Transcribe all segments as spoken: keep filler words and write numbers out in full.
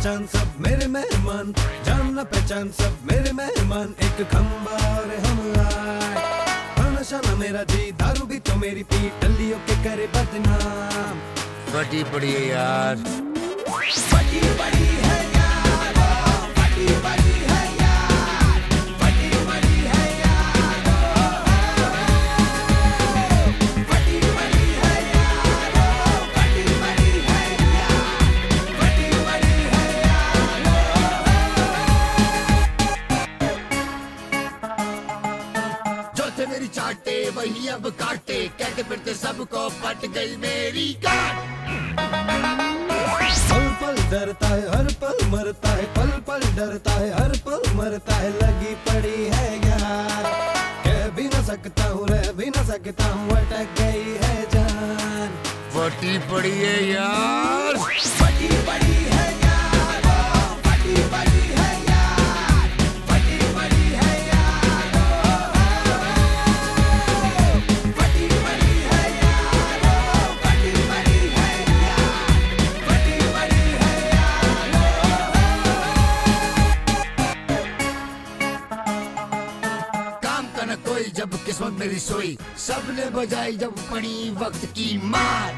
पहचान सब मेरे मेहमान, जान न पहचान सब मेरे मेहमान। एक खंबा और हम आए, खाना शाना मेरा जी, दारू भी तो मेरी पी, टल्लियों के करे बदनाम। फटी पड़ी है यार, फटी पड़ी है यार, फटी पड़ी है यार, फटी पड़ी है यार, फटी पड़ी है यार, फटी पड़ी है यार, फटी पड़ी है यार। जो थे मेरी चाटे वही अब काटे, कहते फिरते सबको पट गई मेरी गाट। पल पल डरता है हर पल मरता है, पल पल डरता है हर पल मरता है। लगी पड़ी है यार, कह भी न सकता हूँ रह भी न सकता हूँ, अटक गई है जान। फटी पड़ी है यार, फटी पड़ी है यार, फटी पड़ी है यार, फटी पड़ी है यार, फटी पड़ी है यार, फटी पड़ी है यार, फटी पड़ी है यार। काम का न कोई जब किस्मत मेरी सोई, सबने बजाई जब पड़ी वक्त की मार।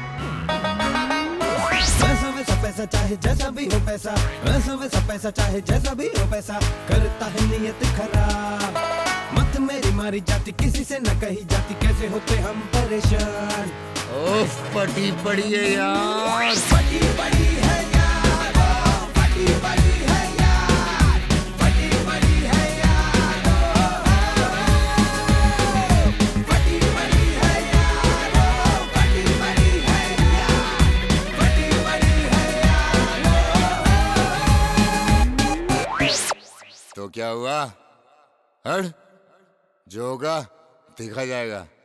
वैसा वैसा पैसा चाहे जैसा भी हो पैसा, वैसा वैसा पैसा चाहे जैसा भी हो पैसा, करता है नियत खराब। मत मेरी मारी जाती किसी से न कही जाती, कैसे होते हम परेशान। ओफ फटी पड़ी है यार, फटी पड़ी है यार, फटी पड़ी है यार, फटी पड़ी है यार, फटी पड़ी है यार, फटी पड़ी है यार, फटी पड़ी है यार। तो क्या हुआ? हट, जो होगा देखा जाएगा।